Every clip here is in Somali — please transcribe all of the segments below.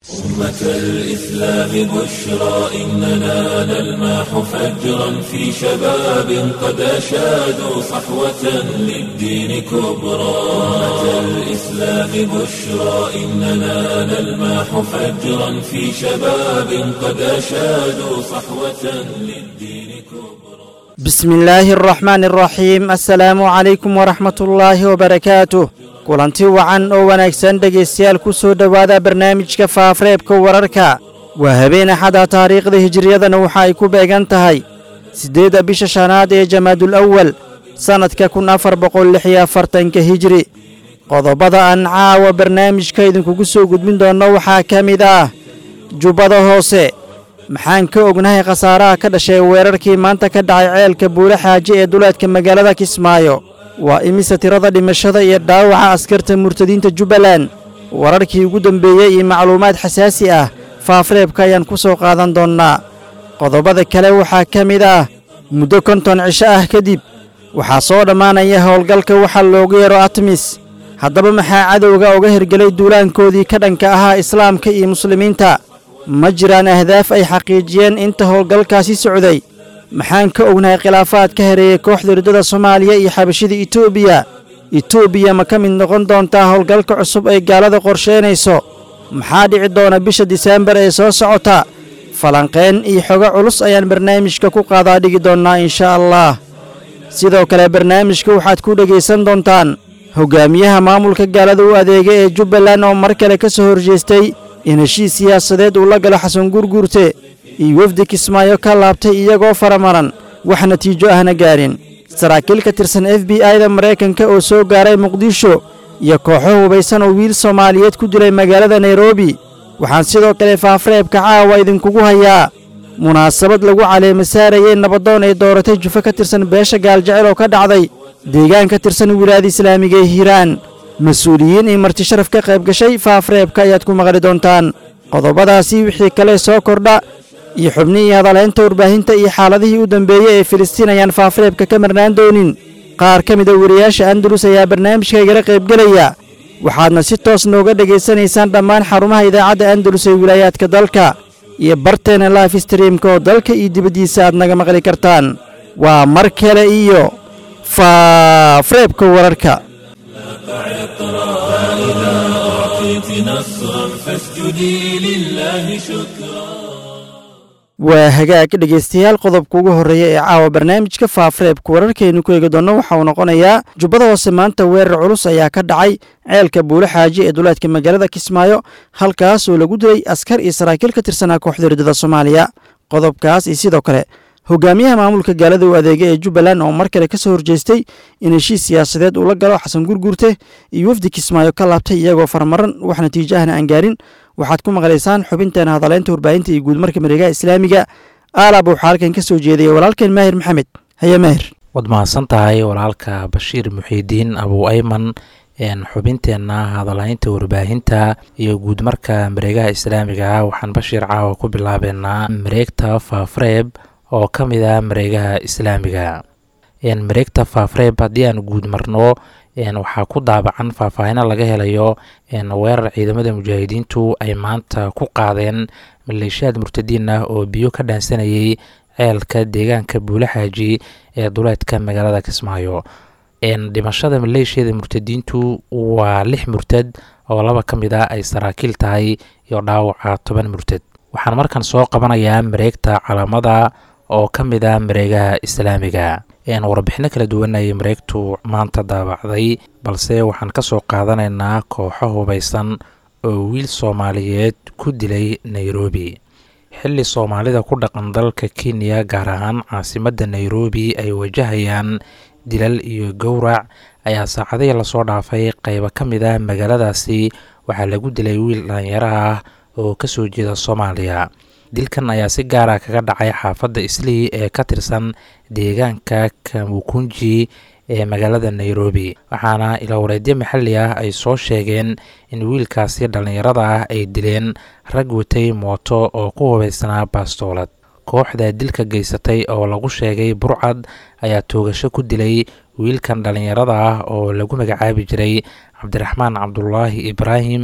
أمة الإسلام بشرى إننا نلمح فجرا في شباب قد أشادوا صحوة للدين كبرى. أمة الإسلام بشرى إننا نلمح فجرا في شباب قد أشادوا صحوة للدين كبرى. بسم الله الرحمن الرحيم. السلام عليكم ورحمة الله وبركاته. kulanti wacan oo wanaagsan dhegaystayaal ku soo dhowaada barnaamijka faafareebka wararka. waa habeen axada taariikhda hijriyadana waxa ay ku beegan tahay 8 bisha shanaad ee jamaadul awal sanadka 1446 hijri. qodobada aan caawa barnaamijka idinkugu soo gudbin doono waxaa ka mid ah jubbada hoose. maxaan ka ognahay khasaaraha ka dhashay weerarkii maanta ka dhacay ceelka buule xaaji ee duleedka magaalada Kismaayo? waa imisa tirada dhimashada iyo dhaawaca askarta murtadiinta Jubbaland? wararkii ugu dambeeyay iyo macluumaad xasaasi ah faafareebka ayaan ku soo qaadan doonnaa. qodobada kale waxaa ka mid ah muddo 50 cisho ah kadib waxaa soo dhammaanaya howlgalka waxa loogu yeero ATMIS. haddaba maxaa cadowga uga hirgelay duulaankoodii ka dhanka ahaa islaamka iyo muslimiinta? ma jiraan ahdaaf ay xaqiijiyeen inta howlgalkaasi socday? maxaan ka ognahay khilaafaad ka hareeyay kooxda ridada Soomaaliya iyo xabashida Itoobiya ma ka mid noqon doontaa howlgalka cusub ay gaalada qorsheynayso? maxaa dhici doona bisha Diseembar ee soo socota? falanqeen iyo xogo culus ayaan barnaamijka ku qaadaa dhigi doonaa insha Allah. sidoo kale barnaamijka waxaad ku dhageysan doontaan hogaamiyaha maamulka gaalada u adeega ee Jubbaland oo mar kale ka soo horjeestay in heshiis siyaasadeed uu la galo Xasan Gurgurte iyo wafdi Kismaayo ka laabtay iyagoo faramaran wax natiijo ahna gaarin. saraakiil ka tirsan FBI-da Mareykanka oo soo gaaray Muqdisho iyo kooxo hubaysan oo wiil Soomaaliyeed ku dilay magaalada Nairobi. waxaan sidoo kale faafareebka caawa idinkugu hayaa munaasabad lagu caleema saarayay nabadoon ay dooratay jufa ka tirsan beesha Gaaljecel oo ka dhacday deegaan ka tirsan wilaayada Islaamiga ee Hiiraan. mas'uuliyiin iyo marti sharaf ka qayb gashay faafareebka ayaad ku maqli doontaan. qodobadaasi wixii kale soo kordha iyo xubnihii hadaleynta warbaahinta iyo xaaladihii u dambeeyay ee Filistiin ayaan faafareebka ka marnaan doonin. qaar ka mid ah wariyaasha Andalus ayaa barnaamijka igala qaybgelaya. waxaadna si toos nooga dhageysanaysaan dhammaan xarumaha idaacadda Andalus ee wilaayaadka dalka iyo barteena live streamka oo dalka iyo dibaddiisa aad naga maqli kartaan. waa mar kale iyo faafareebka wararka. waa hagaag dhegaystayaal, qodobka ugu horreeya ee caawa barnaamijka faafareebka wararkaynu ku eegi doonno waxa uu noqonayaa jubbada hoose. maanta weerar culus ayaa ka dhacay ceelka buule xaaji ee duleedka magaalada Kismaayo, halkaas oo lagu dilay askar iyo saraakiil ka tirsanaa kooxda ridada Soomaaliya. qodobkaas iyo sidoo kale hogaamiyaha maamulka gaalada u adeega ee Jubbaland oo mar kale ka soo horjeestay in heshiis siyaasadeed uu la galo Xasan Gurgurte iyo wafdi Kismaayo ka laabtay iyagoo farmaran wax natiijo ahna aan gaarin. waxaad ku maqlaysaan xubinteena hadaleynta warbaahinta iyo guud marka mareegaha Islaamiga. aalaab waxaa halkan ka soo jeediyay walaalkeen Maahir Maxamed. haye Maahir. waad mahadsan tahay walaalka Bashiir Muxiidiin Abu Ayman. xubinteena hadaleynta warbaahinta iyo guud marka mareegaha Islaamiga waxaan Bashiir caawa ku bilaabeynaa mareegta faafareeb oo ka mid ah mareegaha Islaamiga. mareegta faafareeb haddii aan guud marno waxaa ku daabacan faahfaahin laga helayo weerar ciidamada mujaahidiintu ay maanta ku qaadeen maleeshiyaad murtadiin ah oo biyo ka dhaansanayay ceelka deegaanka buule xaaji ee duleedka magaalada Kismaayo. dhimashada maleeshiyada murtadiintu waa 6 murtad oo 2 ka mid ah ay saraakiil tahay iyo dhaawaca 10 murtad. waxaan markan soo qabanayaa mareegta calaamada oo ka mid ah mareegaha Islaamiga. warbixino kala duwan ay mareegtu maanta daabacday, balse waxaan ka soo qaadanaynaa kooxo hubaysan oo wiil Soomaaliyeed ku dilay Nairobi. xilli Soomaalida ku dhaqan dalka Kenya gaar ahaan caasimadda Nairobi ay wajahayaan dilal iyo gowrac ayaa saacadihii lasoo dhaafay qaybo ka mid ah magaaladaasi waxaa lagu dilay wiil dhalinyaro ah oo ka soo jeeda Soomaaliya. dilkan ayaa si gaar ah kaga dhacay xaafadda Islii ee ka tirsan deegaanka Kamukunji ee magaalada Nairobi, waxaana ilaawareedyo maxalli ah ay soo sheegeen in wiilkaasi dhalinyarada ah ay dileen rag watay mooto oo ku hubaysnaa baastoolad. kooxda dilka geysatay oo lagu sheegay Burcad ayaa toogasho ku dilay wiilkan dhalinyarada ah oo lagu magacaabi jiray Cabdiraxmaan Cabdullaahi Ibraahim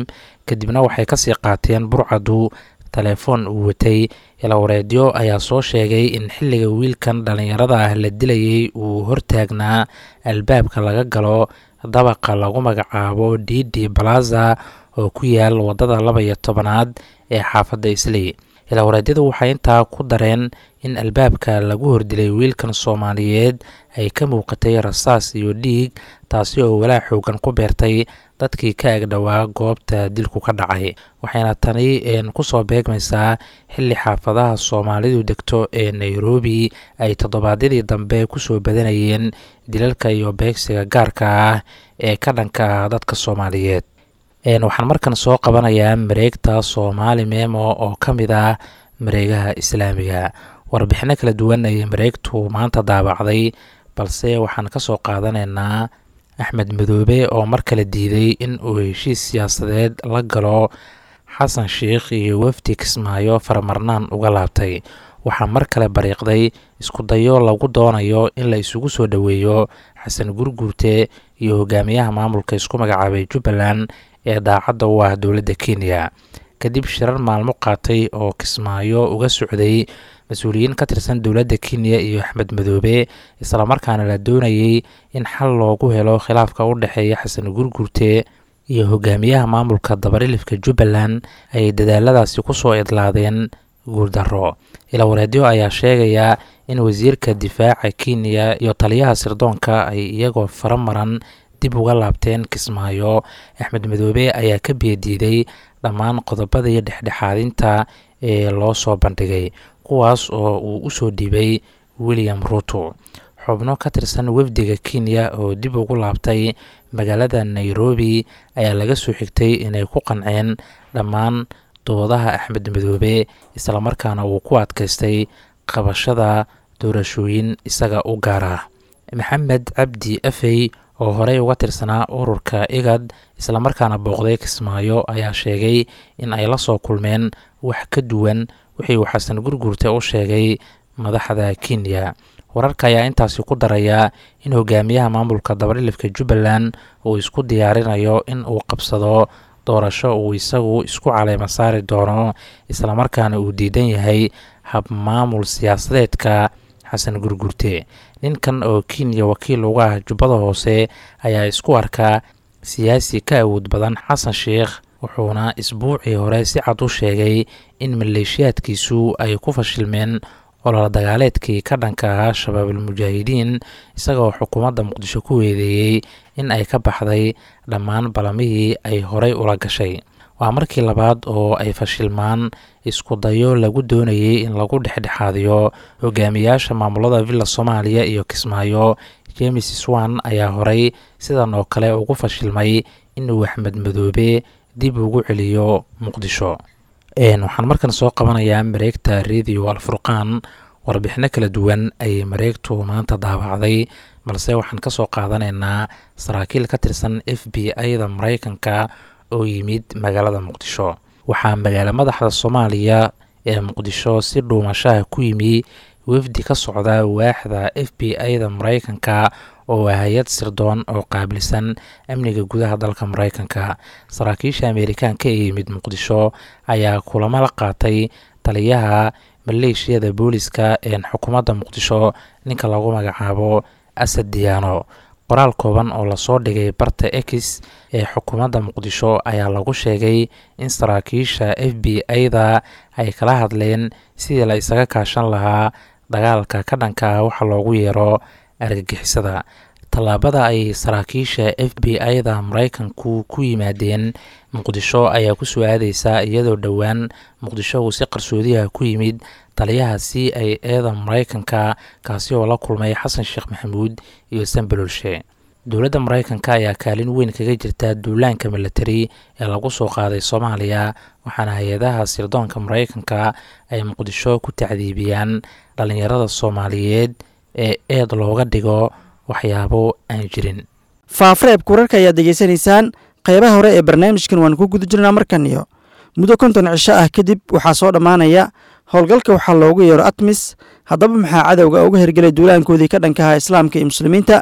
kadibna waxay kasii qaateen burcadu telefoon uu watay. ilawareedyo ayaa soo sheegay in xilliga wiilkan dhallinyarada ah la dilayay uu hortaagnaa albaabka laga galo dabaqa lagu magacaabo dd balaza oo ku yaal wadada 12aad ee xaafadda Islii. ilawareedyadu waxay intaa ku dareen in albaabka lagu hordilay wiilkan Soomaaliyeed ay ka muuqatay rasaas iyo dhiig, taasi oo walaac xoogan ku beertay dadkii ka agdhawaa goobta dilku ka dhacay. waxayna tani ku soo beegmaysaa xilli xaafadaha Soomaalidu degto ee Nairobi ay toddobaadyadii dambe ku soo badanayeen dilalka iyo beegsiga gaarka ah ee ka dhanka dadka Soomaaliyeed. waxaan markan soo qabanayaa mareegta Soomaali Memo oo ka mid ah mareegaha Islaamiga. warbixino kala duwan ayay mareegtu maanta daabacday, balse waxaan ka soo qaadanaynaa Axmed Madoobe oo mar kale diiday in uu heshiis siyaasadeed la galo Xasan Sheikh iyo wafdi Kismaayo faramarnaan uga laabtay. waxaa mar kale bariiqday isku dayo lagu doonayo in la isugu soo dhaweeyo Xasan Gurguurte iyo hogaamiyaha maamulka isku magacaabay Jubbaland ee daacadda u ah dowladda Kenya. kadib shirar maalmo qaatay oo Kismaayo uga socday mas-uuliyiin ka tirsan dowladda Kenya iyo Axmed Madoobe, isla markaana la doonayay in xal loogu helo khilaafka u dhexeeya Xasan Gurguurte iyo hogaamiyaha maamulka dabarilifka Jubbaland, ay dadaaladaasi ku soo idlaadeen guuldarro. ilawareedyo ayaa sheegaya in wasiirka difaaca Kenya iyo taliyaha sirdoonka ay iyagoo faramaran dib uga laabteen Kismaayo. Axmed Madoobe ayaa ka biyadiiday dhammaan qodobadii dhexdhexaadinta ee loo soo bandhigay, kuwaas oo uu u soo dhiibay William Ruto. xubno ka tirsan wafdiga Kenya oo dib ugu laabtay magaalada Nairobi ayaa laga soo xigtay inay ku qanceen dhammaan doodaha Axmed Madoobe, isla markaana uu ku adkaystay qabashada doorashooyin isaga u gaar ah. Maxamed Cabdi Afey oo horey uga tirsanaa ururka IGAD isla markaana booqday Kismaayo ayaa sheegay in ay la soo kulmeen wax ka duwan wixii uu Xasan Gurguurte u sheegay madaxda Kenya. wararka ayaa intaasi ku daraya in hogaamiyaha maamulka dabarilifka Jubbaland uu isku diyaarinayo in uu qabsado doorasho uu isagu isku caleema saari doono, isla markaana uu diidan yahay hab maamul siyaasadeedka Xasan Gurguurte. ninkan oo Kenya wakiil uga ah Jubbada Hoose ayaa isku arkaa siyaasi ka awood badan Xasan Sheikh, wuxuuna isbuucii hore si cad u sheegay in maleeshiyaadkiisu ay ku fashilmeen olole dagaaleedkii ka dhanka ahaa shabaabul mujaahidiin, isagoo xukuumadda Muqdisho ku weedeeyey in ay ka baxday dhammaan balamihii ay horey ula gashay. waa markii labaad oo ay fashilmaan isku dayo lagu doonayay in lagu dhexdhexaadiyo hogaamiyaasha maamulada Villa Soomaaliya iyo Kismaayo. James Swan ayaa horey sidan oo kale ugu fashilmay inuu Axmed Madoobe dib ugu celiyo Muqdisho. waxaan markan soo qabanayaa mareegta Radio Al-Furqaan. warbixino kala duwan ayay mareegtu maanta daabacday, balse waxaan ka soo qaadanaynaa saraakiil ka tirsan FBI-da Mareykanka oo yimid magaalada Muqdisho. waxaa magaala madaxda Soomaaliya ee Muqdisho si dhuumashaha ku yimi wafdi ka socda waaxda FBI-da Mareykanka oo hay'ad sirdoon oo qaabilsan amniga gudaha dalka Mareykanka. saraakiisha Ameerikaanka ee yimid Muqdisho ayaa kulamo la qaatay taliyaha maleeshiyada booliska ee xukuumadda Muqdisho, ninka lagu magacaabo Asad Diyaano. qoraal kooban oo lasoo dhigay barta X ee xukuumadda Muqdisho ayaa lagu sheegay in saraakiisha FBI-da ay kala hadleen sidii la isaga kaashan lahaa dagaalka ka dhanka waxa loogu yeero argagixisada. tallaabada ay saraakiisha FBI-da Mareykanku ku yimaadeen Muqdisho ayaa ku soo aadaysa iyadoo dhowaan Muqdisho uu si qarsoodiha ku yimid taliyaha CIA-da Mareykanka, kaasi oo la kulmay Xasan Sheikh Maxamuud iyo Sambalolshe. dowladda Mareykanka ayaa kaalin weyn kaga jirta duulaanka military ee lagu soo qaaday Soomaaliya, waxaana hay-adaha sirdoonka Mareykanka ay Muqdisho ku tacdiibiyaan dhalinyarada Soomaaliyeed ee eed looga dhigo waxyaabo aan jirin. faafareebka wararka ayaad degeysanaysaan. qaybaha hore ee barnaamijkan waan ku guda jirnaa markan iyo muddo 50 cisho ah kadib waxaa soo dhammaanaya howlgalka waxaa loogu yeero ATMIS. haddaba maxaa cadowga uga hirgelay duulaankoodii ka dhankaha islaamka iyo muslimiinta?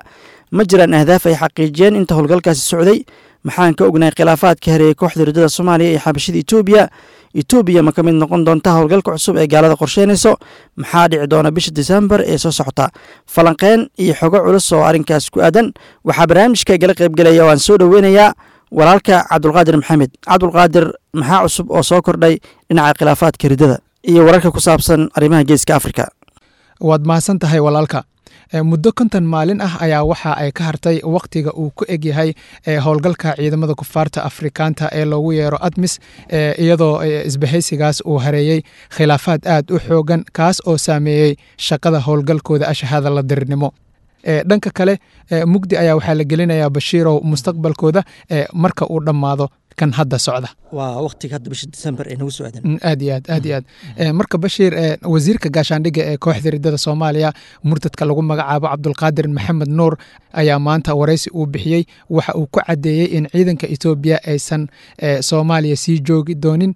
ma jiraan ahdaaf ay xaqiijiyeen inta howlgalkaasi socday maxaan ka ognahay khilaafaadka hareeyey kooxda riddada soomaaliya iyo xabashida etoobiya ma ka mid noqon doonta howlgalka cusub ee gaalada qorsheynayso maxaa dhici doona bisha disembar ee soo socota falanqeen iyo xogo culus oo arrinkaas ku aadan waxaa barnaamijka igala qaybgelaya oo aan soo dhoweynayaa walaalka cabdulqaadir maxamed. cabdulqaadir, maxaa cusub oo soo kordhay dhinaca khilaafaadka riddada iyo wararka ku saabsan arrimaha geeska afrika? waad mahadsan tahay walaalka. muddo 50 maalin ah ayaa waxa ay ka hartay wakhtiga uu ku egyahay howlgalka ciidamada kufaarta afrikaanta ee loogu yeero ATMIS, iyadoo isbahaysigaas uu hareeyey khilaafaad aad u xoogan kaas oo saameeyey shaqada howlgalkooda ashahaada la dirirnimo. dhanka kale mugdi ayaa waxaa la gelinayaa bashiirow mustaqbalkooda marka uu dhammaado kan hadda socda. waa waqtiga hadda bisha December ee nagu soo aadan. aad iyo aad marka Bashiir wasiirka gaashaandhigga ee kooxda riddada Soomaaliya murtadka lagu magacaabo Cabdulqaadir Maxamed Nuur ayaa maanta wareysi uu bixiyey waxa uu ku cadeeyay in ciidanka Itoobiya aysan Soomaaliya sii joogi doonin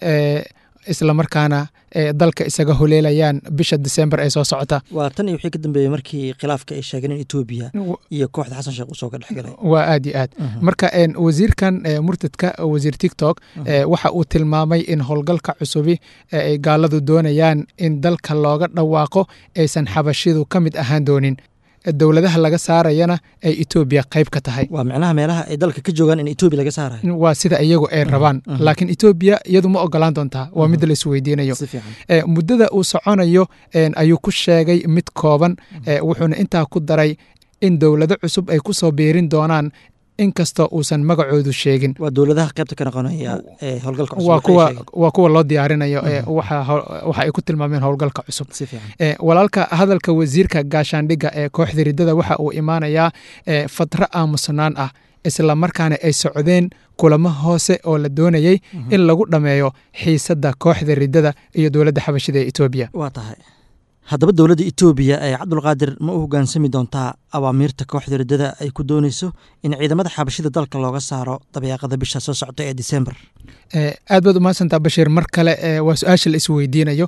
isla markaana dalka isaga holeelayaan bisha December ee soo socota. waa tan iyo wixii ka dambeeyay markii khilaafka ay sheegeen in Itoobiya iyo kooxda Xasan Sheekh uu soo dhex galay. waa aad iyo aad marka wasiirkan murtadka wasiir TikTok waxa uu tilmaamay in howlgalka cusubi ay gaaladu doonayaan in dalka looga dhawaaqo aysan xabashidu ka mid ahaan doonin, dowladaha laga saarayana ay Itoobiya qayb ka tahay. waa macnaha meelaha ay dalka ka joogaan in Itoobiya laga saarayo. waa sida iyagu ay rabaan, laakiin Itoobiya iyadu ma ogolaan doontaa. waa mid la isweydiinayo. muddada uu soconayo ayuu ku sheegay mid kooban, wuxuuna intaa ku daray in dowlado cusub ay ku soo biirin doonaan inkastoo uusan magacoodu sheegin. waa dowladaha qaybta ka noqonaya howlgalka cusub. waa kuwa loo diyaarinayo waxa ay ku tilmaameen howlgalka cusub. walaalka hadalka wasiirka gaashaandhigga ee kooxda riddada waxa uu imaanayaa fatra aamusnaan ah, isla markaana ay socdeen kulamo hoose oo la doonayay in lagu dhammeeyo xiisadda kooxda riddada iyo dowladda xabashida ee Itoobiya. waa tahay haddaba dowladda Itoobiya ee Cabdulqaadir ma u hoggaansami doontaa awaamiirta kooxda riddada ay ku doonayso in ciidamada xabashida dalka looga saaro dabeeqada bisha soo socota ee December? aad baad u mahadsantaa Bashiir. mar kale waa su-aasha la isweydiinayo.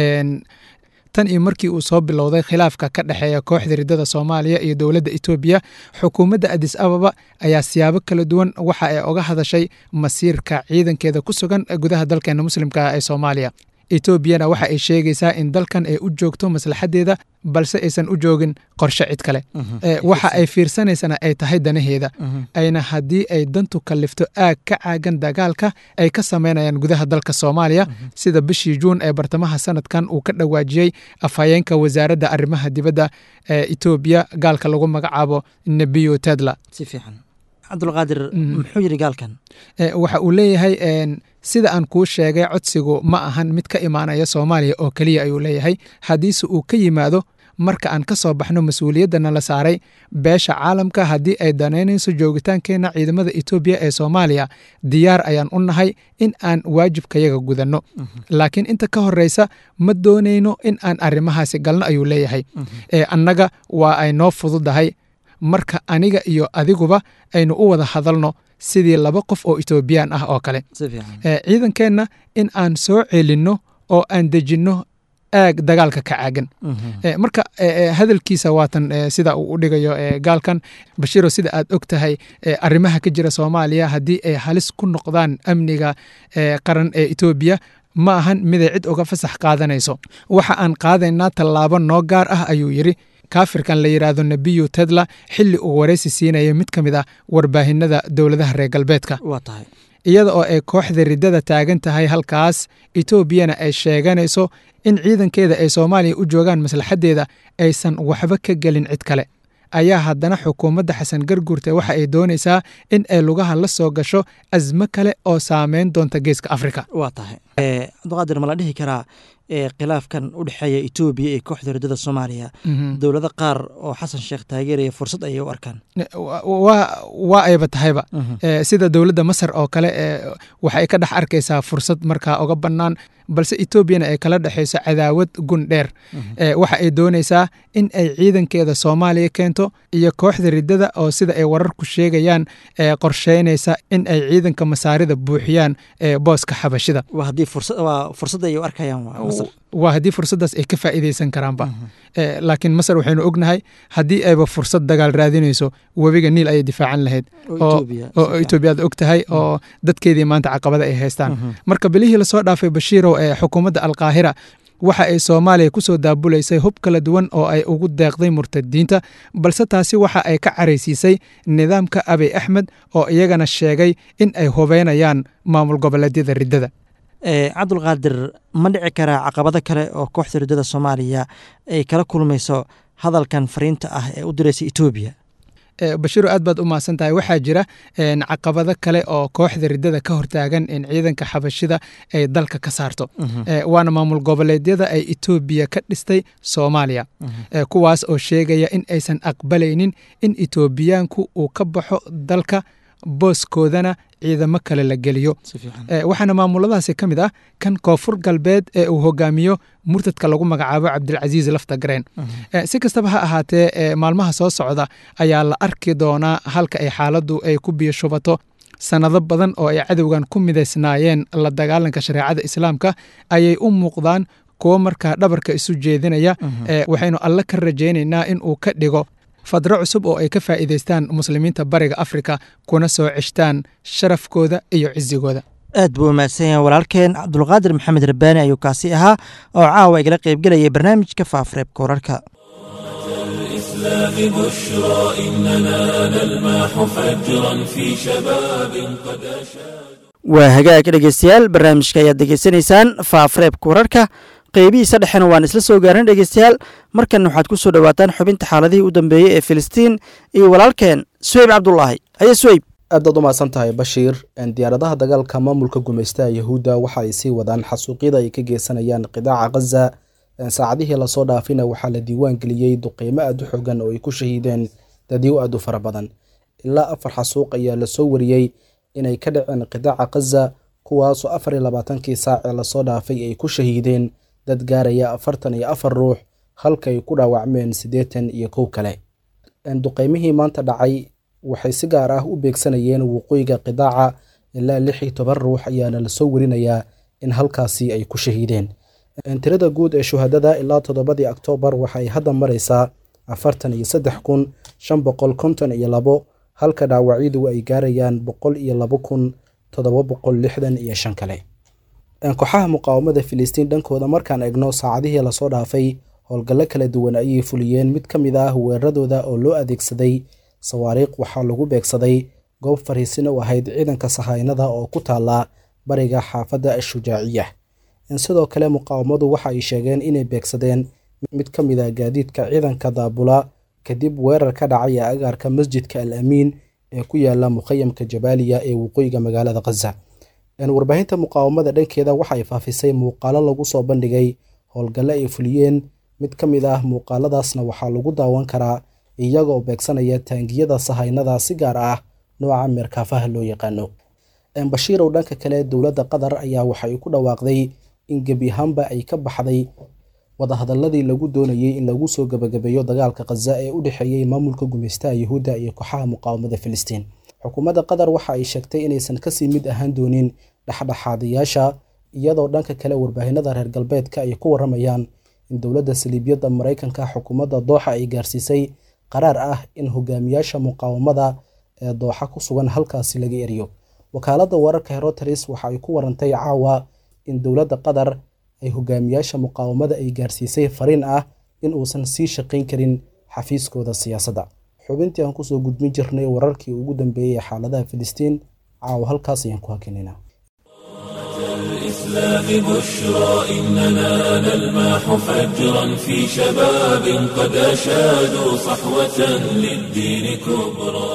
tan iyo markii uu soo bilowday khilaafka ka dhexeeya kooxda riddada Soomaaliya iyo dowladda Itoobiya, xukuumadda Addis Ababa ayaa siyaabo kala duwan waxa ay uga hadashay masiirka ciidankeeda ku sugan gudaha dalkeena muslimka ah ee Soomaaliya. Etoobiyana waxa ay sheegaysaa in dalkan ay u joogto maslaxadeeda balse aysan u joogin qorshe cid kale. waxa ay fiirsanaysana ay tahay danaheeda, ayna haddii ay dantu kalifto aag ka caagan dagaalka ay ka samaynayaan gudaha dalka Soomaaliya, sida bishii Juun ee bartamaha sanadkan uu ka dhawaajiyey afhayeenka wasaaradda arrimaha dibadda ee Itoobiya gaalka lagu magacaabo Nebiyo Tedla. si fiican. Cabdulqaadir muxuu yiri gaalkan? waxa uu leeyahay sida aan kuu sheegay codsigu ma ahan mid ka imaanaya Soomaaliya oo kaliya, ayuu leeyahay. haddiise uu ka yimaado marka aan ka soo baxno mas-uuliyaddana la saaray beesha caalamka, haddii ay danaynayso joogitaankeena ciidamada Itoobiya ee Soomaaliya, diyaar ayaan u nahay in aan waajibkayaga gudanno. laakiin inta ka horeysa ma doonayno in aan arrimahaasi galno, ayuu leeyahay. annaga waa ay noo fududahay marka aniga iyo adiguba aynu u wada hadalno sidii laba qof oo Itoobiyaan ah oo kale. ciidankeenna in aan soo celinno oo aan dejinno aag dagaalka ka caagan. marka hadalkiisa waatan sida uu u dhigayo gaalkan. Bashiiro, sida aad og tahay arrimaha ka jira Soomaaliya haddii ay halis ku noqdaan amniga qaran ee Itoobiya ma ahan mid ay cid uga fasax qaadanayso. waxa aan qaadaynaa tallaabo noo gaar ah, ayuu yiri kaafirkan la yiraahdo Nebiyo Tedla xilli uu wareysi siinayay mid ka mid ah warbaahinada dowladaha reer galbeedka. waa tahay iyada oo ay kooxda riddada taagan tahay halkaas, Itoobiyana ay sheeganayso in ciidankeeda ay Soomaaliya u joogaan maslaxadeeda aysan waxba ka gelin cid kale, ayaa haddana xukuumadda Xasan Garguurte waxa ay doonaysaa in ay lugaha la soo gasho azmo kale oo saameyn doonta geeska Afrika. waa tahay Cabdulqaadir, ma la dhihi karaa khilaafkan u dhexeeya Itoobiya iyo kooxda riddada Soomaaliya dowlado qaar oo Xasan Sheekh taageeraya fursad ayay u arkaan? waa ayba tahayba. sida dowladda Masar oo kale waxa ay ka dhex arkaysaa fursad markaa uga bannaan, balse Itoobiyana ay kala dhexayso cadaawad gun dheer. waxa ay doonaysaa in ay ciidankeeda Soomaaliya keento, iyo kooxda riddada oo sida ay wararku sheegayaan qorsheynaysa in ay ciidanka masaarida buuxiyaan booska xabashida. waa haddii fursad ay u arkayaan waa haddii fursaddaas ay ka faa'iidaysan karaanba. Laakiin masar waxaynu ognahay haddii ayba fursad dagaal raadinayso webiga niil ayay difaacan lahayd oo Etoobiya aad og tahay oo dadkeedii maanta caqabada ay haystaan. Marka bilihii lasoo dhaafay Bashiirow ee xukuumadda Alqaahira waxa ay Soomaaliya ku soo daabulaysay hub kala duwan oo ay ugu deeqday murtadiinta, balse taasi waxa ay ka caraysiisay nidaamka Abiy Axmed oo iyagana sheegay in ay hubeynayaan maamul goboleedyada riddada. Cabdulqaadir, ma dhici karaa caqabado kale oo kooxda riddada Soomaaliya ay kala kulmayso hadalkan fariinta ah ee u diraysa Etoobiya? Bashiiro, aad baad u mahadsan tahay. waxaa jira caqabado kale oo kooxda riddada ka hortaagan in ciidanka xabashida ay dalka ka saarto. Waana maamul goboleedyada ay Etoobiya ka dhistay Soomaaliya, kuwaas oo sheegaya in aysan aqbalaynin in Etoobiyaanku uu ka baxo dalka, booskoodana ciidamo kale la geliyo. waxaana maamuladaasi ka mid ah kan koonfur galbeed ee uu hogaamiyo murtadka lagu magacaabo Cabdilcasiis Laftagareen. Si kastaba ha ahaatee, maalmaha soo socda ayaa la arki doonaa halka ay xaaladdu ay ku biyo shubato. sanado badan oo ay cadowgan ku midaysnaayeen la dagaalanka shareecada islaamka ayay u muuqdaan kuwo markaa dhabarka isu jeedinaya. waxaynu alle ka rajaynaynaa in uu ka dhigo fadro cusub oo ay ka faa'iidaystaan muslimiinta bariga Afrika kuna soo ceshtaan sharafkooda iyo cisigooda. aad buu mahadsan yahay walaalkeen Cabdulqaadir Maxamed Rabbaani ayuu kaasi ahaa oo caawa igala qaybgelayay barnaamijka Faafareebka Wararka. الإسلام بشرى إننا نلمح فجرا في شباب قد أشادوا. waa hagaag dhegeystayaal, barnaamijka ayaad degeysanaysaan Faafareebka Wararka qeybihiisa dhexena waan isla soo gaarin dhegeystayaal. markan waxaad ku soo dhawaataan xubinta xaaladihii u dambeeyey ee Filistiin iyo walaalkeen Suhayb Cabdullaahi. haye Suhayb. aad baad u mahadsan tahay Bashiir. diyaaradaha dagaalka maamulka gumaystaha Yahuudda waxa ay sii wadaan xasuuqyada ay ka geysanayaan qidaaca Gaza. saacadihii lasoo dhaafina waxaa la diiwaan geliyey duqeymo aad u xogan oo ay ku shahiideen dadyo aad u fara badan. ilaa 4 xasuuq ayaa lasoo wariyey inay ka dhaceen qidaaca Gaza, kuwaasoo 24kii saac ee lasoo dhaafay ay ku shahiideen dad gaaraya 44 ruux, halka ay ku dhaawacmeen 81 kale. duqeymihii maanta dhacay waxay si gaar ah u beegsanayeen waqooyiga qidaaca. ilaa 16 ruux ayaana lasoo warinayaa in halkaasi ay ku shahiideen. tirada guud ee shuhadada ilaa 7 Oktoobar waxay hadda maraysaa 43552, halka dhaawacyadu ay gaarayaan 102765 kale. kooxaha muqaawamada Filistiin dhankooda markaan eegno saacadihii lasoo dhaafay howlgallo kala duwan ayay fuliyeen. mid ka mid ah weeraradooda oo loo adeegsaday sawaariikh waxaa lagu beegsaday goob fariisin u ahayd ciidanka sahaynada oo ku taala bariga xaafadda Ashujaaciya. sidoo kale muqaawamadu waxa ay sheegeen inay beegsadeen mid ka mid ah gaadiidka ciidanka daabula kadib weerar ka dhacay agaarka masjidka Al Amiin ee ku yaala mukhayamka Jabaaliya ee waqooyiga magaalada Gaza. warbaahinta muqaawamada dhankeeda waxa ay faafisay muuqaalo lagu soo bandhigay howlgalle ay fuliyeen. mid ka mid ah muuqaaladaasna waxaa lagu daawan karaa iyagoo beegsanaya taangiyada sahaynada si gaar ah nooca meerkaafaha loo yaqaano. Bashiirow, dhanka kale dowladda Qatar ayaa waxay ku dhawaaqday in gebi ahaanba ay ka baxday wadahadaladii lagu doonayay in lagu soo gabagabeeyo dagaalka Gaza ee u dhexeeyay maamulka gumaystaha Yahuudda iyo kooxaha muqaawamada Filistiin. xukuumadda Qatar waxa ay sheegtay inaysan kasii mid ahaan doonin dhexdhexaadiyaasha, iyadoo dhanka kale warbaahinada reer galbeedka ay ku waramayaan in dowladda saliibiyadda Mareykanka xukuumadda Dooxa ay gaarsiisay qaraar ah in hogaamiyaasha muqaawamada ee Dooxa ku sugan halkaasi laga eriyo. wakaaladda wararka Reuters waxa ay ku warantay caawa in dowladda Qatar ay hogaamiyaasha muqaawamada ay gaarsiisay fariin ah in uusan sii shaqayn karin xafiiskooda siyaasadda. xubintii aan kusoo gudbin jirnay wararkii ugu dambeeyay xaaladaha Filistiin caawa halkaas ayaan ku hakineynaa. الإسلام بشرى إننا نلمح فجرا في شباب قد أشادوا صحوة للدين كبرى.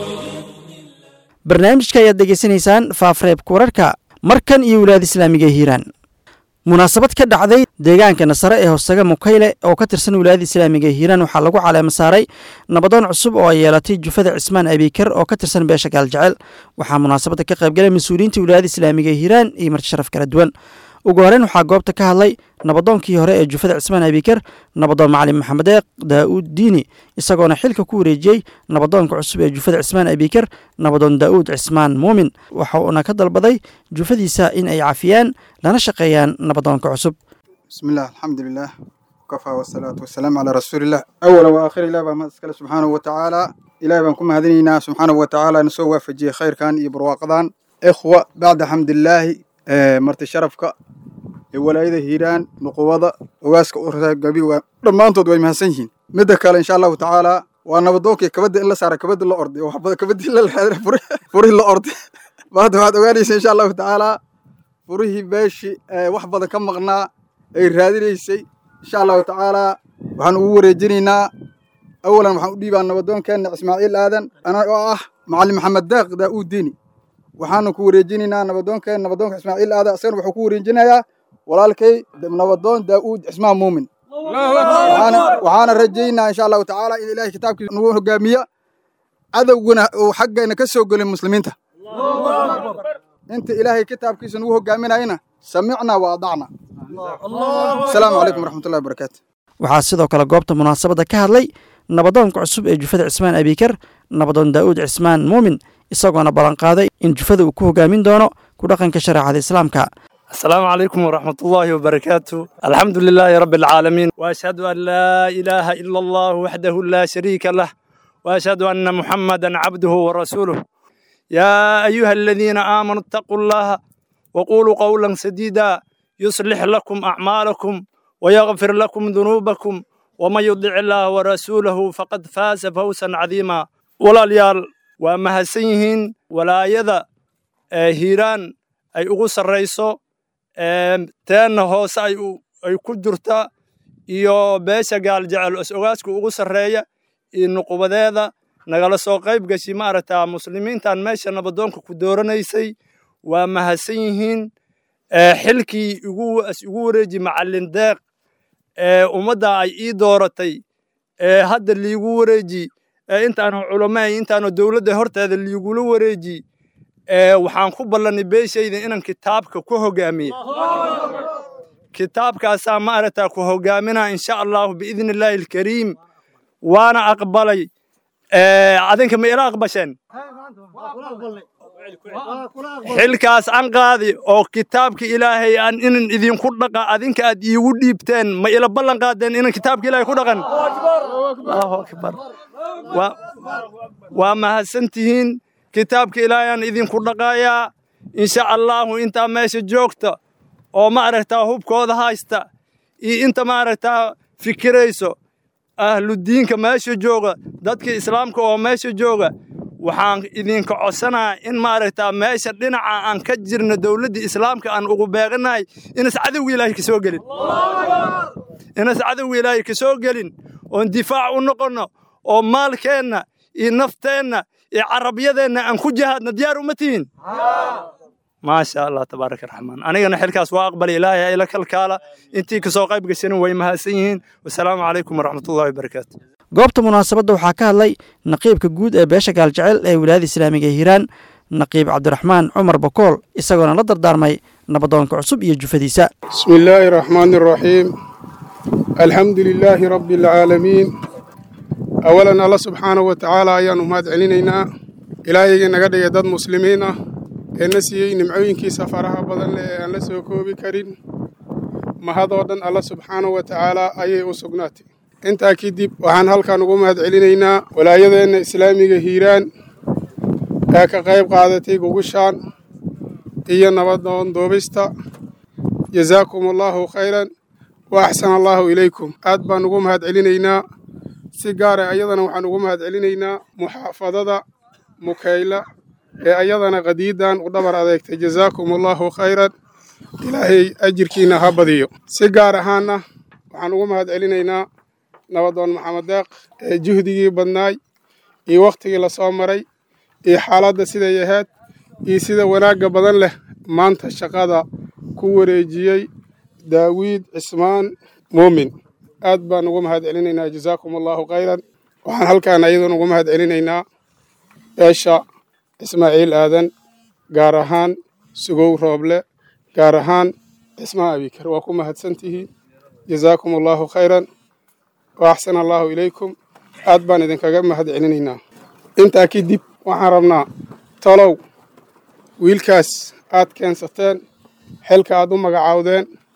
barnaamijka ayaad degeysanaysaan Faafareebka Wararka. markan iyo wilaayada islaamiga Hiiraan. munaasabad ka dhacday deegaanka Nasare ee hoosaga Mukayle oo ka tirsan wilaayada islaamiga Hiiraan waxaa lagu caleema saaray nabadoon cusub oo ay yeelatay jufada Cismaan Abikar oo ka tirsan beesha Gaaljecel. waxaa munaasabada ka qayb galay mas'uuliyiinta wilaayada islaamiga Hiiraan iyo marti sharaf kala duwan. ugu horeyn waxaa goobta ka hadlay nabadoonkii hore ee jufada Cismaan Abikar, nabadoon Macalin Maxamed Daa'uud Diini, isagoona xilka ku wareejiyey nabadoonka cusub ee jufada Cismaan Abikar, nabadoon Daa'uud Cismaan Muumin. waxa uuna ka dalbaday jufadiisa in ay cafiyaan lana shaqeeyaan nabadoonka cusub. بسم الله الحمد لله وكفى والصلاة والسلام على رسول الله أولا وآخر إله بما أسكال سبحانه وتعالى إله بنكم هذيننا سبحانه وتعالى نسوى فجي خير كان يبرواقضان إخوة بعد حمد الله مرت شرفك ولا إذا هيران نقوضة واسك أرتاق قبي ولما أنتوا دوي مهسنين مدك إن شاء الله تعالى وأنا بدوك كبد إلا سار كبد الأرض وحبد كبد إلا الحذر فره الأرض بعد وقاليس إن شاء الله تعالى فره باش وحبد كم مغنى الرادليسي إن شاء الله تعالى وحنقول رجلنا أولا وحنقول نبضون كان إسماعيل آذن أنا معلم محمد داود ديني وحنقول رجلنا نبضون إسماعيل آذن أصير وحكور رجلنا ولكن نبضون داود اسمه مؤمن وحنا رجينا إن شاء الله تعالى إلى إله كتابك نوه جامية عذونا وحقنا كسوق للمسلمين أنت إلهي كتابك نوه جامينا هنا سمعنا وأضعنا السلام عليكم ورحمة الله وبركاته. waxaa sidoo kale goobta munaasabadda ka hadlay nabadoonka cusub ee jufada cismaan abikar nabadoon daa'uud cismaan muumin isagoona ballan qaaday in jufada uu ku hogaamin doono ku dhaqanka shareecada islaamka. السلام عليكم ورحمة الله وبركاته. الحمد لله رب العالمين وأشهد أن لا إله إلا الله وحده لا شريك له وأشهد أن محمدا عبده ورسوله. يا أيها الذين آمنوا اتقوا الله وقولوا قولا سديدا يصلح لكم أعمالكم ويغفر لكم ذنوبكم ومن يطع الله ورسوله فقد فاز فوزا عظيما. ولا ليال ومهسيهن ولا يذا هيران أي أغسر الرئيسو تان هوس أي كدرتا iyo beesha gaal jecel is-ogaasku ugu sarreeya iyo nuqubadeda nagala soo qayb gashi maarata muslimiintan meesha nabadoonka ku dooranaysay waa mahadsan yihiin xilkii ugu wareeji macallin deeq ummadda ay ii dooratay hadda liigu wareeji intaanu culamay intaanu dawladda horteeda liigula wareeji waxaan ku ballanay beeshayda inaan kitaabka ku hogaamiyo kitaabkaasaa maarata ku hogaaminaa insha allahu biidni illaahi alkariim waana aqbalay adinka ma ila aqbasheen xilkaas aan qaadi oo kitaabka ilaahay aan inan idinku dhaqa adinka aad iigu dhiibteen ma ila ballan qaadeen inan kitaabka ilaahay ku dhaqan allahu akbar waa mahadsantihiin kitaabka ilaahay aan idinku dhaqayaa insha allahu intaa meesha joogta oo maaragtaa hubkooda haysta iyo inta maaragtaa fikirayso ahludiinka meesha jooga dadka islaamka oo meesha jooga waxaan idinka codsanaa in maaragtaa meesha dhinaca aan ka jirno dawladda islaamka aan ugu beeqanahay inas cadowga ilaahay ka soo gelin inas cadowga ilaahay ka soo gelin oon difaac u noqonno oo maalkeenna iyo nafteenna iyo carabiyadeenna aan ku jihaadna diyaar uma tihiin maasha allah tabaaraka raxmaan anigana xilkaas waa aqbali ilaahay ila kalkaala intii ka soo qayb gashanin way mahadsan yihiin wasalaamu calaykum waraxmatullahi wabarakaatu. goobta munaasabadda waxaa ka hadlay naqiibka guud ee beesha gaaljecel ee wilaayada islaamiga hiiraan naqiib cabdiraxmaan cumar bakool isagoona la dardaarmay nabadoonka cusub iyo jufadiisa. بسم الله الرحمن الرحيم الحمد لله رب العالمين أولا الله سبحانه وتعالى أيان أمهات علينا إلهي نقدر يدد مسلمين النسي نمعوين كي سفرها بدن لأن لسوكو بكرين ما هذا ودن الله سبحانه وتعالى أي أسقناتي انت أكيد وعن هل كانوا أمهات علينا ولا يدن إسلامي هيران كاكا غيب قادتي قوشان إيا نبضون دوبستا جزاكم الله خيرا وأحسن الله إليكم أدبا نقوم هاد علينا سيجارة أيضا وحن نقوم هاد علينا محافظة مكيلة أيضا غديدا ودبر عليك جزاكم الله خيرا إلهي أجركينا هبديو سيجارة هانا وحن نقوم هاد علينا نبضون محمد داق جهدي بدناي إي وقتي لصامري إي حالات سيدة يهات إي سيدة وناق بدن له مانتا الشقادة كوريجيي داوود عثمان مؤمن أدبا نقوم هاد علينا جزاكم الله خيرا وحن هل كان أيضا نقوم هاد علينا إيشا إسماعيل آذن قارهان سقو روبلة قارهان اسماء أبيكر وكم هاد سنته جزاكم الله خيرا وأحسن الله إليكم أدبا إذن كقام هاد علينا انت أكيد ديب وحرمنا طلو ويلكاس آد كان ستان حلك آدو مقعودين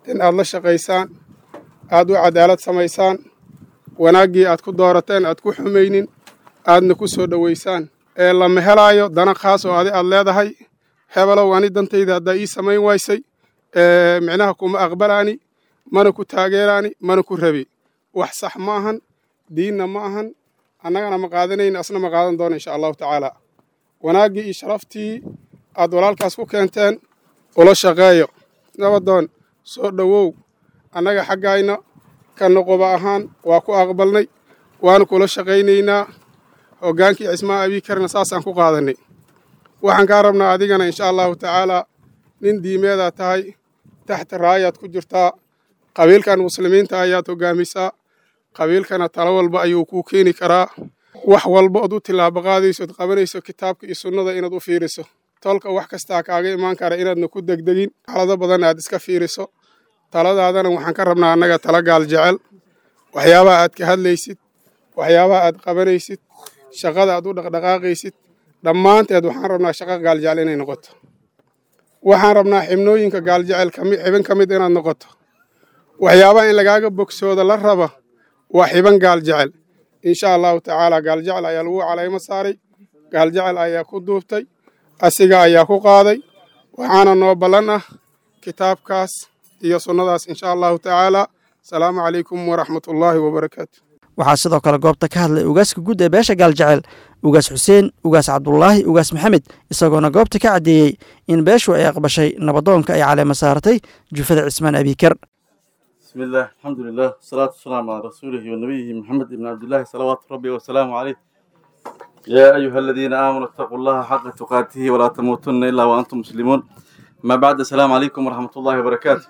in aad la shaqaysaan, aad u cadaalad samaysaan, wanaaggii aad ku doorateen aad ku xumaynin, aadna ku soo dhowaysaan. Lama helaayo dana khaas oo aad leedahay, hebelow ani dantayda haddaa ii samayn waysay, micnaha kuma aqbalaani, mana ku taageeraani, mana ku rabi. wax sax ma ahan, diinna ma ahan, annagana ma qaadanayna, asna ma qaadan doono insha allahu tacaala. wanaaggii iyo sharaftii aad walaalkaas ku keenteen ula shaqeeyo. nabadoon soo dhowow, annaga xaggayna ka noqoba ahaan waa ku aqbalnay, waana kula shaqaynaynaa. hoggaankii cismaan abiikarna saasaan ku qaadanay. waxaan kaa rabnaa adigana insha allahu tacaalaa nin diimeedaa tahay, taxta raayaad ku jirtaa, qabiilkan muslimiinta ayaad hoggaamisaa, qabiilkana talo walba ayuu kuu keeni karaa. wax walba ood u tillaabo qaadayso od qabanayso kitaabka iyo sunnada inaad u fiiriso. tolka wax kastaa kaaga imaan kara inaadna ku degdegin, xaalado badan aad iska fiiriso. taladaadana waxaan ka rabnaa annaga tala gaal jecel. waxyaabaha aad ka hadlaysid, waxyaabaha aad qabanaysid, shaqada aad u dhaqdhaqaaqaysid, dhammaanteed waxaan rabnaa shaqo gaaljecel inay noqoto. waxaan rabnaa xibnooyinka gaaljecel xibin ka mid inaad noqoto. waxyaabaha in lagaaga bogsooda la raba waa xiban gaaljecel. insha allahu tacaala gaaljecel ayaa lagu calaymo saaray, gaaljecel ayaa ku duubtay, asiga ayaa ku qaaday. waxaana noo ballan ah kitaabkaas iyo sunnadaas insha allahu tacaala. asalaamu calaykum waraxmatullaahi wabarakaatu. waxaa sidoo kale goobta ka hadlay ugaaska guud ee beesha gaaljecel, ugaas xuseen, ugaas cabdulaahi, ugaas maxamed, isagoona goobta ka caddeeyey in beeshu ay aqbashay nabadoonka ay caleema saartay jufada cismaan abiikar. بسم الله الحمد لله والصلاة والسلام على رسوله ونبيه محمد بن عبد الله صلوات ربي وسلامه عليه. يا أيها الذين آمنوا اتقوا الله حق تقاته ولا تموتن إلا وأنتم مسلمون. ما بعد السلام عليكم ورحمة الله وبركاته.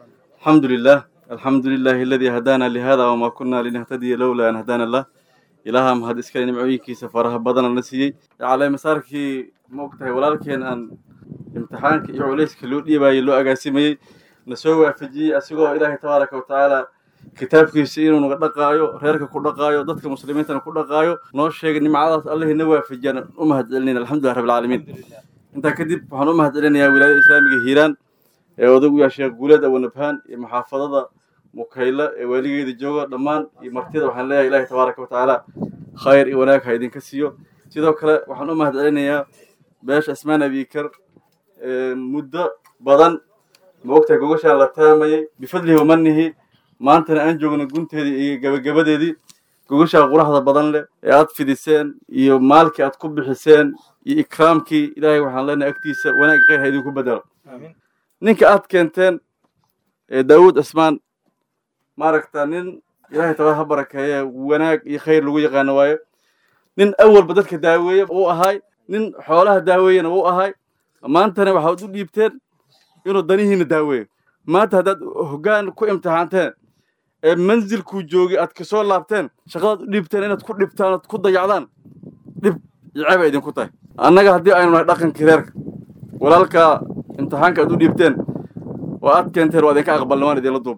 الحمد لله الذي هدانا لهذا وما كنا لنهتدي لولا أن هدانا الله. إلهام هذا إسكال نمعويكي سفرها بدنا نسيي على مساركي موقتها ولكن أن امتحانك يعوليسك لو ديبا يلو أقاسيمي نسوي فجي أسيقو إلهي تبارك وتعالى كتابك سيئنو نقايو ريرك كردقايو ضدك مسلمين كردقايو نوش شيء نمعادات الله نوى فجينا أمهد لنا الحمد لله رب العالمين. انت كدب وحن أمهد لنا يا ولاية الإسلامية هيران ودوق يا شيخ قولاد أو نبهان محافظة مكيلة وليجي الجوجا ضمان مرتدى وحن لا إلهي تبارك وتعالى خير وناك هيدين كسيو سيدو كلا وحن أمهد لنا يا باش أسمانا بيكر مدة بدن موقتها جوجا على تامي بفضله ومنه ما أنت أنجونا قنت هذه جبدة دي جوجا قرحة بدن له أطفي دسان يمالك أتكب حسين إكرامك إلهي وحن لنا أكتيس وأنا غير هيدوك بدر. نك أتكنتن داود أسمان ماركتانين إلهي تبارك بركة هي وأنا يخير لوجه قنوايا. نين أول بدتك داوية أو أهاي نين حولها داوية أو أهاي ما أنت أنا بحاول ديبتين إنه دنيه نداوي ما تهدد هجان كو امتحانتين منزل كو جوجي أتكسر لابتين شغلات ديبتين إنه تكون ديبتان تكون ضيعان ديب يعيب أيدين كتاي أنا قاعد دي أنا داخل كذاك ولا لك امتحان كأدو ديبتين وأتكنتر وذيك أقبل لوان دي للضوب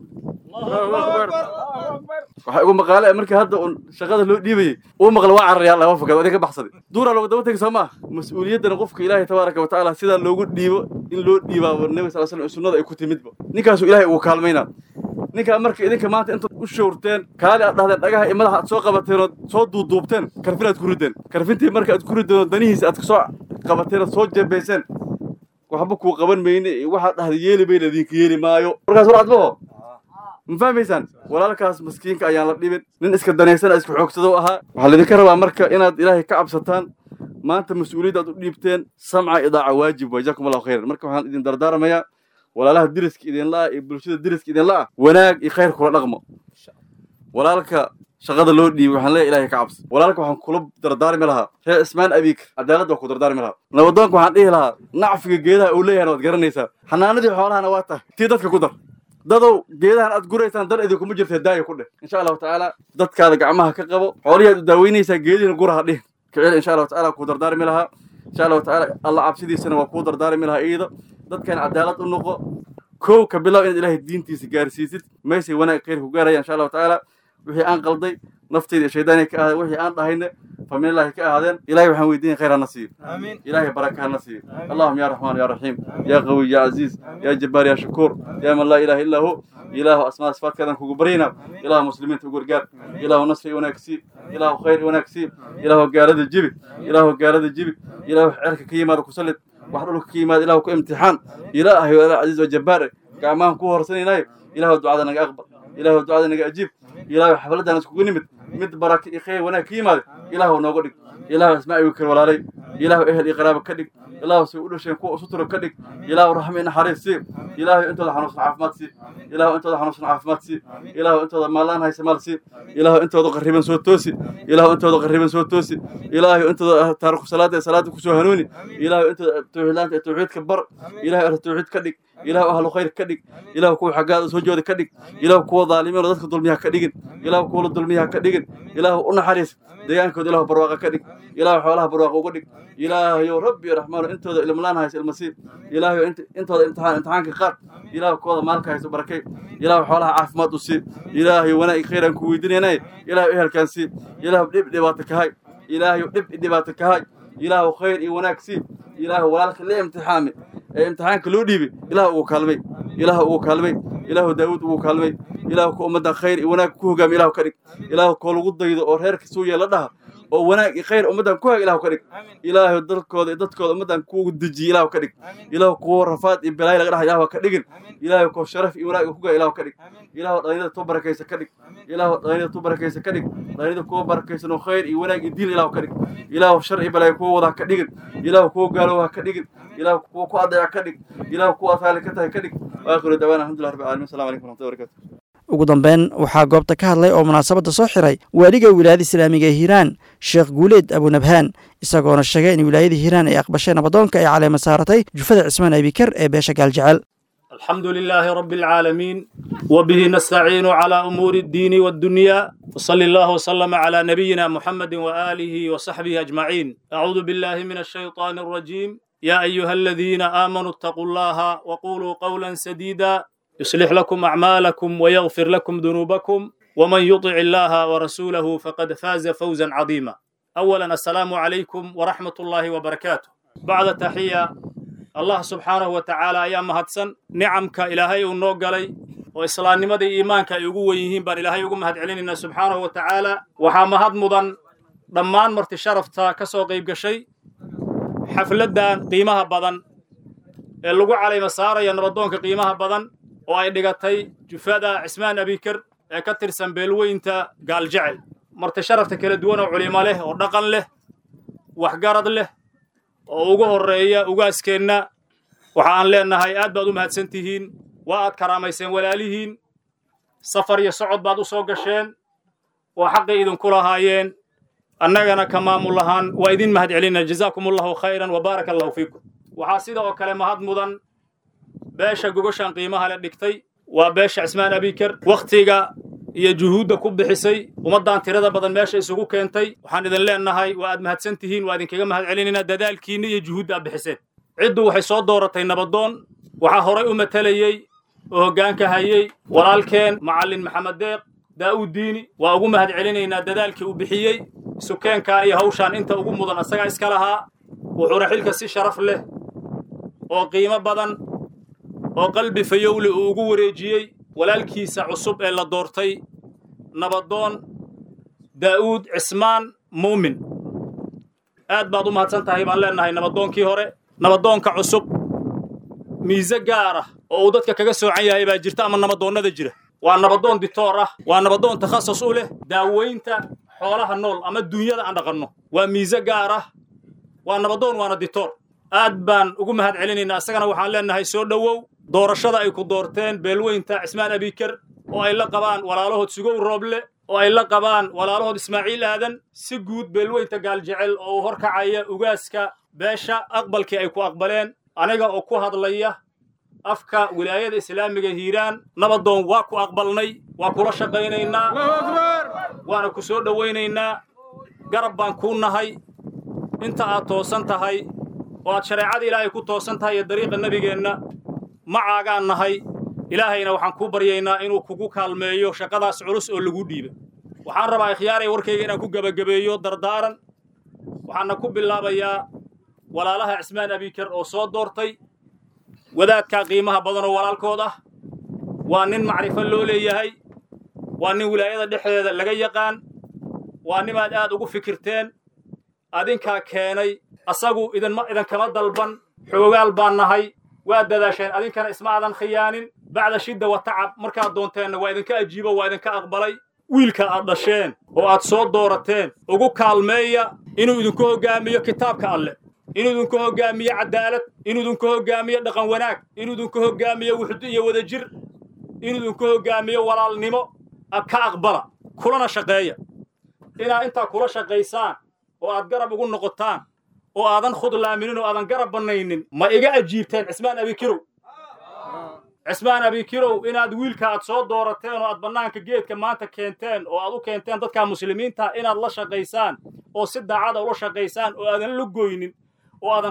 وحيقول مقالة أمريكا هذا شغلات اللي ديبي ومقال وعر يا الله وفق وذيك بحصدي دور لو قدوتك سما مسؤوليتنا قفك إلهي تبارك وتعالى سيدا لو قد ديبو إن لو ديبا والنبي صلى الله عليه وسلم السنة يكون تمدبا نكاسو إلهي وكالمينا نكا أمريكا إذا ما أنت وشورتين كالي هذا دقها إما سوق قبتين صوت دوبتين كرفينة تكردين كرفينتي أمريكا تكردين دنيهيس أتكسو قبتين صوت جبيسين وحبك وقبن بيني واحد هذا يلي بين ذيك يلي مايو بركاز ورعد بو مفهميسان ولا لكاس مسكينك أيان لبيبن نين إسك الدنيسان إسك حوكتدو أها وحالي ذكروا أمريكا إناد إلهي كعب ستان ما أنت مسؤولية ديبتين سمع إضاعة واجب وجاكم الله خير مركب حال إذن دردار ميا ولا له درسك إذن لا يبلشوا درسك إذن لا وناك يخير كل رغمه ولا لك شغل اللودي وحن لا إلهي كعبس ولا لك وحن كلب دردار ملها هي اسمان أبيك عدالة وكو دردار ملها لو ضانك وحن إيه لها نعرف جيدها أوليها وتقرنيسها حناندي حولها نواته تيدتك قدر dadoo geedahan aad guraysaan dar idinku ma jirta daayo ku dheh insha Allah taala dadkaada gacmaha ka qabo xooliyaad daaweynaysa geedina guraha dheh kicil insha Allah taala ku dardaarmi laha insha Allah taala Allah cabsidiisana waa ku dardaarmi laha iyada dadkan cadaalad u noqo koow ka bilow in Ilaahay diintiisa gaarsiisid meeshay wanaag khayr ku gaaraya insha Allah taala wixii aan qalday nafteyda shaydaanay ka ahaadeen wixii aan dhahayna فمن الله كأهدين إلهي وحن ويدين خير النصيب آمين إلهي بركة النصيب اللهم يا رحمن يا رحيم يا قوي يا عزيز يا جبار يا شكور يا من لا إله إلا هو إله أسماء صفات كذا كوبرينا إله مسلمين تقول قال إله نصر ونكسي إله خير ونكسي إله قارد الجبل إله قارد الجبل إله عرك كيما ركسلت وحرك كيما إله كامتحان إله يا عزيز وجبار كمان كوهر سنين نايب إله دعاءنا أقبل إله دعاءنا أجيب إله حفلتنا سكوني مد بركة خير ونكيما إله نقولك إله اسمع يذكر ولا لي إله أهل إقراب كدك إله سيقولوا شيء كو سطر كدك إله رحمنا حريص سير إله أنت الحنوس عافمات سير إله أنت الحنوس عافمات سير إله أنت مالان هاي سمال سير إله أنت قريبا صوت توسي إله أنت قريبا صوت توسي إله أنت تارك صلاة كسوهنوني إله أنت توحيد كبر إله توحيد كدك إله أهل خير كدك إله كو حقاد سوجود كدك إله كو ظالمين ودك ظلميها كدك إله كو ظلميها كدك إله أن حريص deegaankooda ilaah barwaaqo ka dhig ilaah xoolaha barwaaqo uga dhig ilaahayow rabbi raxmaano intooda ilmlaan haysa ilmasiib ilaahayow intooda imtixaanka qaad ilaah kooda maalka haysa barakay ilaah xoolaha caafimaad u siib ilaahayow wanaag khayran ku weydiinaynaay ilaah ehelkaan siib ilaah dhibaato ka hay ilaahayow dhibaato ka hay ilaah khayr iyo wanaag siib ilaah walaalka la imtixaami ee imtixaanka loo dhiibay ilaah ugu kaalmay ilaah daawud ugu kaalmay ilaah ku ummadda khayr iyo wanaag ku hogaam ilaah ka dhig ilaah ko lagu daydo oo reerka soo yeela dhaha oo wanaag iyo khayr ummaddan ku hag ilaah ka dhig ilaah dalkooda iyo dadkooda ummaddan ku dejiyo ilaah ka dhig ilaah ku rafaad iyo balaay laga dhaha ilaah ka dhigin ilaah ko sharaf iyo wanaag ku gaa ilaah ka dhig ilaah dhalinyarada to barakaysa ka dhig ilaah dhalinyarada to barakaysa ka dhig dhalinyarada ku barakaysan oo khayr iyo wanaag iyo diin ilaah ka dhig ilaah shar iyo balaay ku wada ka dhigin ilaah ku gaalo ka dhigin ilaah ku adeeca ka dhig ilaah ku asaali ka tahay ka dhig واخر دعوانا الحمد لله رب العالمين السلام عليكم ورحمه الله وبركاته ugu dambeyn waxaa goobta ka hadlay oo munaasabadda soo xiray waaliga wilaayada islaamiga ee hiiraan sheekh guuleed abunabhaan isagoona sheegay in wilaayada hiiraan ay aqbashay nabadoonka ay caleema saaratay jufada cismaan abikar ee beesha gaaljecel الحمد لله رب العالمين وبه نستعين على أمور الدين والدنيا وصلى الله وسلم على نبينا محمد وآله وصحبه أجمعين أعوذ بالله من الشيطان الرجيم يا أيها الذين آمنوا اتقوا الله وقولوا قولا سديدا يصلح لكم أعمالكم ويغفر لكم ذنوبكم ومن يطع الله ورسوله فقد فاز فوزا عظيما أولا السلام عليكم ورحمة الله وبركاته بعد تحية الله سبحانه وتعالى يا مهدسن نعمك إلهي ونوغلي وإسلام نمدي إيمانك يقويهين بان إلهي يقوم مهد علينا سبحانه وتعالى وحا مهد مضان ضمان مرت شرفتا كسو قيب قشي xafladdan qiimaha badan ee lagu calayma saaraya nabadoonka qiimaha badan oo ay dhigatay jufada cismaan abikar ee ka tirsan beelweynta gaaljecel marti sharafta kala duwan oo culimo leh oo dhaqan leh waxgarad leh oo ugu horreeya ugaaskeenna waxa aan leenahay aad baad u mahadsan tihiin waa aad karaamayseen walaalihiin safar iyo socod baad u soo gasheen oo xaqii idinku lahaayeen annagana ka maamul ahaan waa idin mahad celina jazaakum allahu khayran wa baaraka allahu fiikum waxaa sida oo kale mahad mudan beesha gogoshan qiimaha la dhigtay waa beesha cismaan abikar wakhtiga iyo juhuudda ku bixisay ummaddan tirada badan meesha isugu keentay waxaan idin leenahay waa aad mahadsan tihiin waa idinkaga mahad celinaynaa dadaalkiinna iyo juhuudda aad bixiseen ciddu waxay soo dooratay nabadoon waxaa horay u matalayey oo hoggaanka hayey walaalkeen macallin maxamed deeq daa'uud diini waa ugu mahad celinaynaa dadaalkii uu bixiyey sukeenkan iyo hawshaan inta ugu mudan asagaa iska lahaa wuxuuna xilka si sharaf leh oo qiimo badan oo qalbi fayowle uu ugu wareejiyey walaalkiisa cusub ee la doortay nabadoon daa'uud cismaan muumin aad baad u mahadsan tahay baan leenahay nabadoonkii hore nabadoonka cusub miise gaar ah oo uu dadka kaga soocan yahay baa jirta ama nabadoonnada jira waa nabadoon ditoor ah waa nabadoon takhasus u leh daaweynta xoolaha nool ama dunyada aan dhaqanno waa miise gaar ah waa nabadoon waana ditoor aad baan ugu mahad celinaynaa isagana waxaan leenahay soo dhowow doorashada ay ku doorteen beelweynta cismaan abikar oo ay la qabaan walaalahood sugow rooble oo ay la qabaan walaalahood ismaaciil aadan si guud beelweynta gaaljecel oo uu horkacaya ugaaska beesha aqbalkii ay ku aqbaleen aniga oo ku hadlaya afka wilaayada islaamiga hiiraan nabadoon waa ku aqbalnay waa kula shaqaynaynaa waana ku soo dhowaynaynaa garab baan kuu nahay inta aad toosan tahay oo aad shareecada ilaahay ku toosan tahay iyo dariiqa nebigeenna macaagaan nahay ilaahayna waxaan kuu baryaynaa inuu kugu kaalmeeyo shaqadaas culus oo lagu dhiiba waxaan rabaa ikhyaaray warkayga inaan ku gebagabeeyo dardaaran waxaana ku bilaabayaa walaalaha cismaan abikar oo soo doortay wadaadka qiimaha badan oo walaalkood ah waa nin macrifo loo leeyahay waa nin wilaayada dhexdeeda laga yaqaan waa nimaad aad ugu fikirteen adinkaa keenay asagu idinkama dalban xoogaal baan nahay waa dadaasheen adinkana isma aadan khiyaanin bacda shidda wa tacab markaad doonteenna waa idinka ajiibo waa idinka aqbalay wiilka aad dhasheen oo aad soo doorateen ugu kaalmeeya inuu idinku hoggaamiyo kitaabka alle inuu idinku hoggaamiyo cadaalad inuu idinku hoggaamiyo dhaqan wanaag inuu idinku hoggaamiyo wuxdo iyo wadajir inuu idinku hoggaamiyo walaalnimo ka aqbala kulana shaqeeya inaad intaa kula shaqaysaan oo aad garab ugu noqotaan oo aadan khudlaaminin oo aadan garab bannaynin ma iga ajiibteen cismaan abikirow cismaan abikirow inaad wiilka aad soo doorateen oo aad bannaanka geedka maanta keenteen oo aad u keenteen dadka muslimiinta inaad la shaqaysaan oo si daacada ula shaqaysaan oo aadan la goynin oo aadan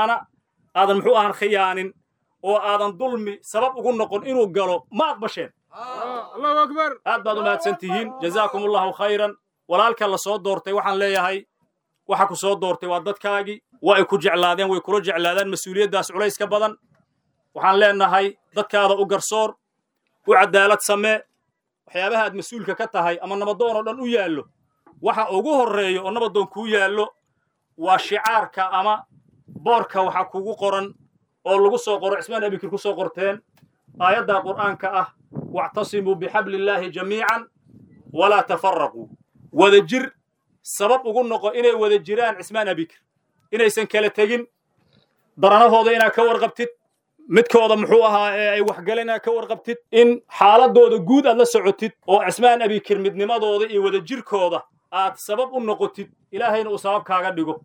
khiyaanin oo aadan dulmi sabab ugu noqon inuu galo ma aqbasheen allahu akbar aad baad u mahadsan tihiin jazaakum allahu khayran walaalka la soo doortay waxaan leeyahay waxa ku soo doortay waa dadkaagii waa ay ku jeclaadeen way kula jeclaadaan mas-uuliyaddaas culayska badan waxaan leenahay dadkaada u garsoor u cadaalad samee waxyaabaha aad mas-uulka ka tahay ama nabadoon oo dhan u yaallo waxa ugu horreeya oo nabadoon kuu yaallo waa shicaarka ama boorka waxa kugu qoran oo lagu soo qoro cismaan abikir ku soo qorteen aayadda qur'aanka ah wactasimuu bixablillaahi jamiican walaa tafarraquu wadajir sabab ugu noqo inay wada jiraan cismaan abikir inaysan kala tegin daranahooda inaad ka warqabtid midkooda muxuu ahaa ee ay waxgaleen inaad ka warqabtid in xaaladooda guud aad la socotid oo cismaan abikir midnimadooda iyo wadajirkooda aad sabab u noqotid ilaahayna uu sabab kaaga dhigo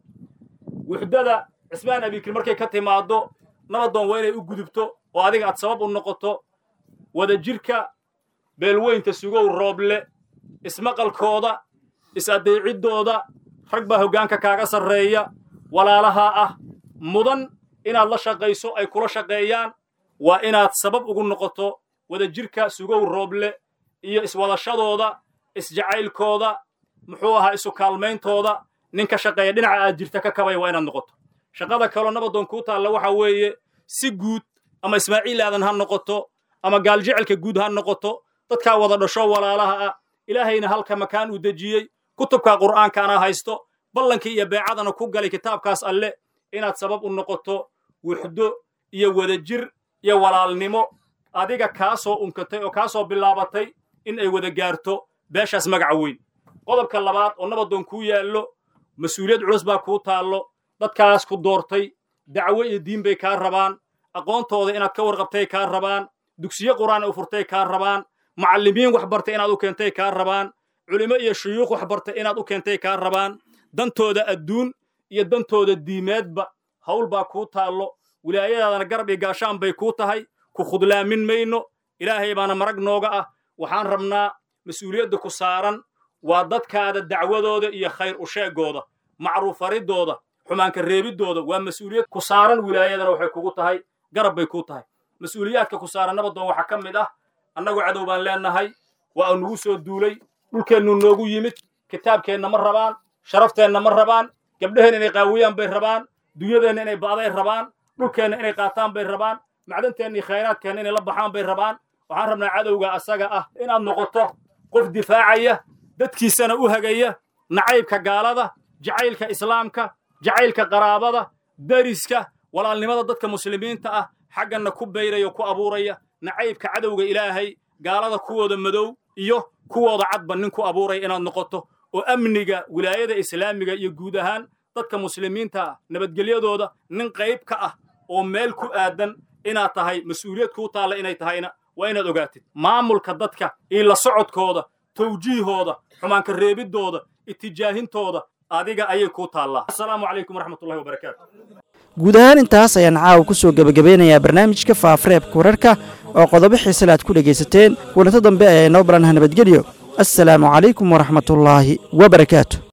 wuxdada cismaan abikir markay ka timaado nabadoon waa inay u gudubto oo adiga aad sabab u noqoto wadajirka beelweynta sugow rooble ismaqalkooda is-adeeciddooda rag baa hoggaanka kaaga sarreeya walaalahaa ah mudan inaad la shaqayso ay kula shaqeeyaan waa inaad sabab ugu noqoto wadajirka sugow rooble iyo iswadashadooda isjacaylkooda muxuu ahaa isu kaalmayntooda nin ka shaqeeya dhinaca aad jirta ka kabaya waa inaad noqoto shaqada kaloo nabadoon kuu taalla waxa weeye si guud ama ismaaciil aadan ha noqoto ama gaaljecalka guud ha noqoto dadkaa wada dhasho walaalaha ah ilaahayna halka makaan uu dejiyey kutubka qur'aankaana haysto ballankii iyo beecadana ku galay kitaabkaas alle inaad sabab u noqoto wuxdo iyo wadajir iyo walaalnimo adiga kaa soo unkatay oo kaa soo bilaabatay in ay wada gaarto beeshaas magaca weyn qodobka labaad oo nabadoon kuu yaallo mas-uuliyad culus baa kuu taallo dadkaas ku doortay dacwo iyo diin bay kaa rabaan aqoontooda inaad ka warqabtay kaa rabaan dugsiyo qur'aan u furtay kaa rabaan macallimiin wax bartay inaad u keentay kaa rabaan culimo iyo shuyuukh wax bartay inaad u keentay kaa rabaan dantooda adduun iyo dantooda diimeedba hawl baa kuu taallo wilaayadaadana garab iyo gaashaan bay kuu tahay ku khudlaamin mayno ilaahay baana marag nooga ah waxaan rabnaa mas-uuliyadda ku saaran waa dadkaada dacwadooda iyo khayr u sheegooda macruufaridooda xumaanka reebiddooda waa mas-uuliyad ku saaran wilaayadana waxay kugu tahay garab bay kuu tahay mas-uuliyaadka ku saaran nabadoon waxaa ka mid ah annagu cadow baan leenahay waa nugu soo duulay dhulkeennu noogu yimid kitaabkeenna ma rabaan sharafteenna ma rabaan gabdhaheenna inay qaawiyaan bay rabaan dunyadeenna inay ba'day rabaan dhulkeenna inay qaataan bay rabaan macdanteenna iyo khayraadkeenna inay la baxaan bay rabaan waxaan rabnaa cadowga asaga ah inaad noqoto qof difaacaya dadkiisana u hagaya nacaybka gaalada jacaylka islaamka jacaylka qaraabada dariska walaalnimada dadka muslimiinta ah xagganna ku bayraya oo ku abuuraya nacaybka cadowga ilaahay gaalada kuwooda madow iyo kuwooda cadba nin ku abuuraya inaad noqoto oo amniga wilaayada islaamiga iyo guud ahaan dadka muslimiinta ah nabadgelyadooda nin qayb ka ah oo meel ku aadan inaad tahay mas-uuliyad kuu taalla inay tahayna waa inaad ogaatid maamulka dadka iyo la socodkooda tawjiihooda xumaanka reebiddooda itijaahintooda adiga ayay kuu taallaa assalaamu calaykum waraxmatullahi wabarakaatu guud ahaan intaas ayaan caawa ku soo gebagabeynayaa barnaamijka faafareebka wararka oo qodobo xiisale aad ku dhegaysateen kulanto dambe ayaa inoo baranha nabadgelyo assalaamu calaykum waraxmatullaahi wabarakaatu